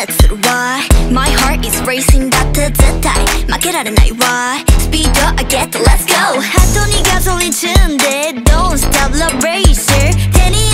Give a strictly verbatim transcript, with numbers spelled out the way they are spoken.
let's do it why My heart is racing だって絶対負けられない Why スピード上げて Let's go ハートにガソリン積んで Don't stop the racer 手に